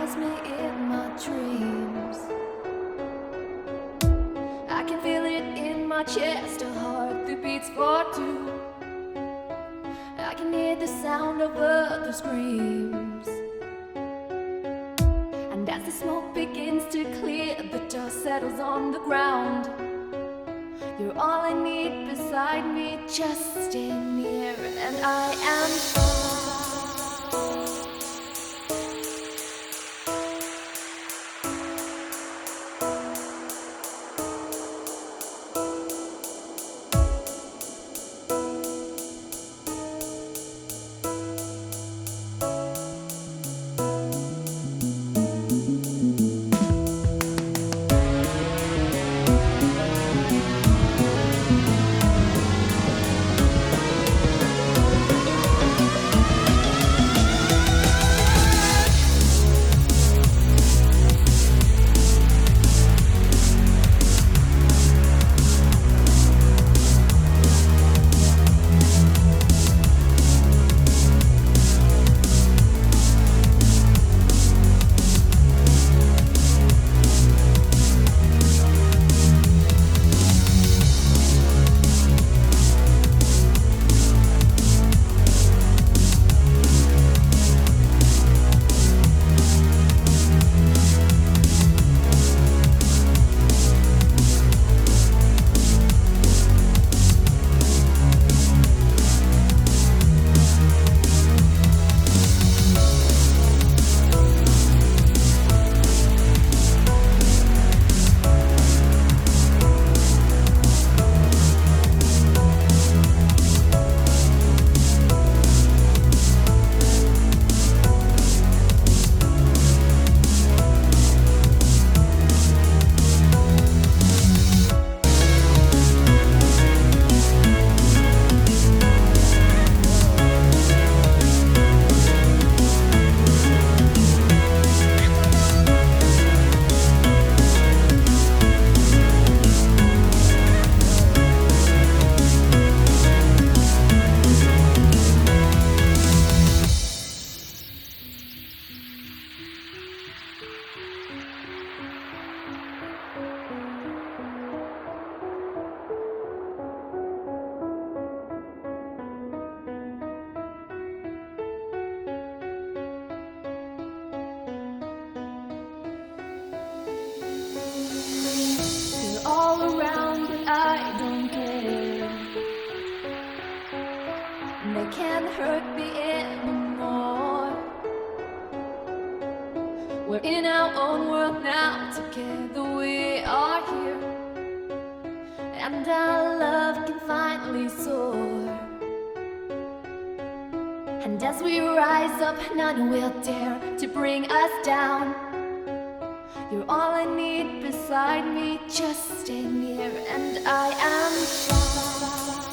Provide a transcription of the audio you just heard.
surprise me in my dreams. I can feel it in my chest, a heart that beats for two. I can hear the sound of other screams. And as the smoke begins to clear, the dust settles on the ground. You're all I need beside me, just stay near, and I am fine. All around, but I don't care. They can't hurt me anymore. We're in our own world now, together we are here, and our love can finally soar. And as we rise up, none will dare to bring us down. You're all I need beside me, just stay near, and I am fine.